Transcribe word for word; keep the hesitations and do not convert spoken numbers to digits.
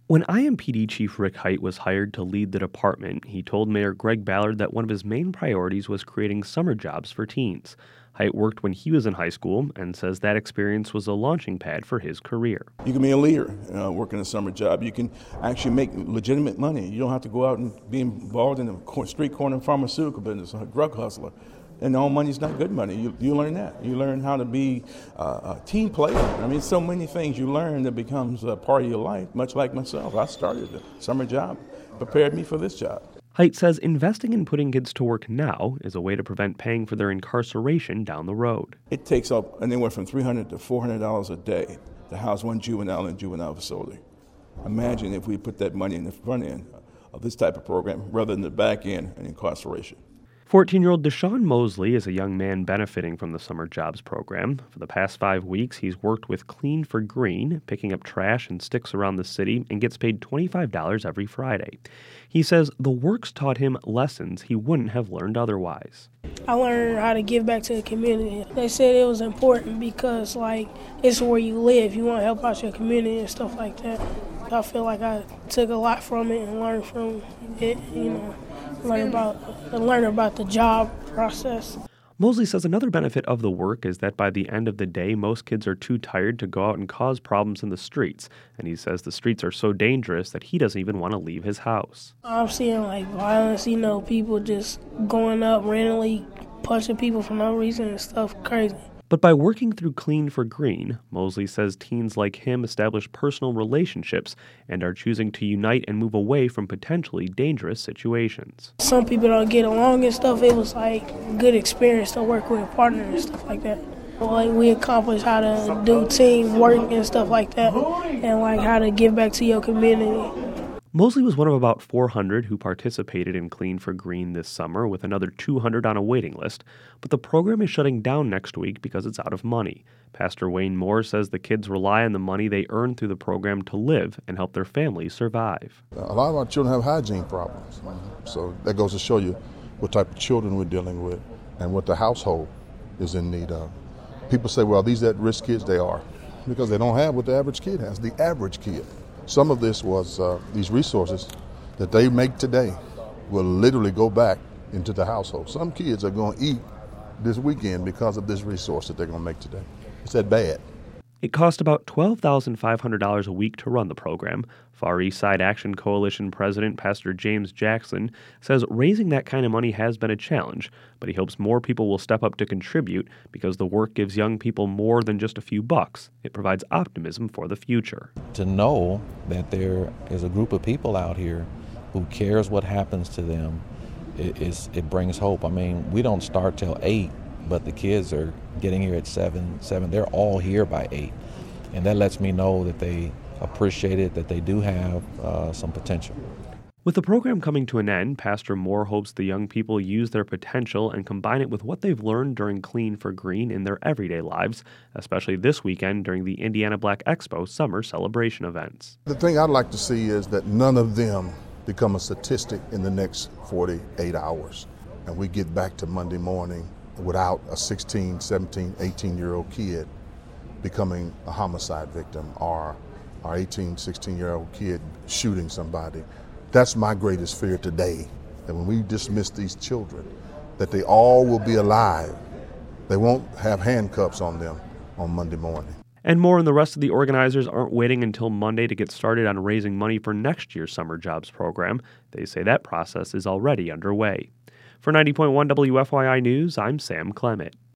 When I M P D Chief Rick Height was hired to lead the department, he told Mayor Greg Ballard that one of his main priorities was creating summer jobs for teens. Height worked when he was in high school and says that experience was a launching pad for his career. You can be a leader uh, working a summer job. You can actually make legitimate money. You don't have to go out and be involved in the street corner pharmaceutical business, a drug hustler. And all money's not good money. You, you learn that. You learn how to be uh, a team player. I mean, so many things you learn that becomes a part of your life, much like myself. I started a summer job, prepared me for this job. Height says investing in putting kids to work now is a way to prevent paying for their incarceration down the road. It takes up anywhere from three hundred dollars to four hundred dollars a day to house one juvenile in a juvenile facility. Imagine if we put that money in the front end of this type of program rather than the back end and incarceration. fourteen-year-old Deshaun Mosley is a young man benefiting from the summer jobs program. For the past five weeks, he's worked with Clean for Green, picking up trash and sticks around the city, and gets paid twenty-five dollars every Friday. He says the work's taught him lessons he wouldn't have learned otherwise. I learned how to give back to the community. They said it was important because, like, it's where you live. You want to help out your community and stuff like that. I feel like I took a lot from it and learned from it, you know, learn about, learn about the job process. Mosley says another benefit of the work is that by the end of the day, most kids are too tired to go out and cause problems in the streets. And he says the streets are so dangerous that he doesn't even want to leave his house. I'm seeing, like, violence, you know, people just going up randomly, punching people for no reason and stuff crazy. But by working through Clean for Green, Mosley says teens like him establish personal relationships and are choosing to unite and move away from potentially dangerous situations. Some people don't get along and stuff. It was like a good experience to work with a partner and stuff like that. Like, we accomplished how to do teamwork and stuff like that, and like how to give back to your community. Mosley was one of about four hundred who participated in Clean for Green this summer, with another two hundred on a waiting list. But the program is shutting down next week because it's out of money. Pastor Wayne Moore says the kids rely on the money they earn through the program to live and help their families survive. A lot of our children have hygiene problems. So that goes to show you what type of children we're dealing with and what the household is in need of. People say, well, these at-risk kids, they are, because they don't have what the average kid has, the average kid. Some of this was uh, these resources that they make today will literally go back into the household. Some kids are going to eat this weekend because of this resource that they're going to make today. It's that bad. It cost about twelve thousand five hundred dollars a week to run the program. Far East Side Action Coalition President Pastor James Jackson says raising that kind of money has been a challenge, but he hopes more people will step up to contribute because the work gives young people more than just a few bucks. It provides optimism for the future. To know that there is a group of people out here who cares what happens to them, it, is, it brings hope. I mean, we don't start till eight, but the kids are getting here at seven, seven. They're all here by eight. And that lets me know that they appreciate it, that they do have uh, some potential. With the program coming to an end, Pastor Moore hopes the young people use their potential and combine it with what they've learned during Clean for Green in their everyday lives, especially this weekend during the Indiana Black Expo summer celebration events. The thing I'd like to see is that none of them become a statistic in the next forty-eight hours. And we get back to Monday morning without a sixteen, seventeen, eighteen-year-old kid becoming a homicide victim or our eighteen, sixteen-year-old kid shooting somebody. That's my greatest fear today, that when we dismiss these children, that they all will be alive. They won't have handcuffs on them on Monday morning. And Moore and the rest of the organizers aren't waiting until Monday to get started on raising money for next year's summer jobs program. They say that process is already underway. For ninety point one W F Y I News, I'm Sam Clement.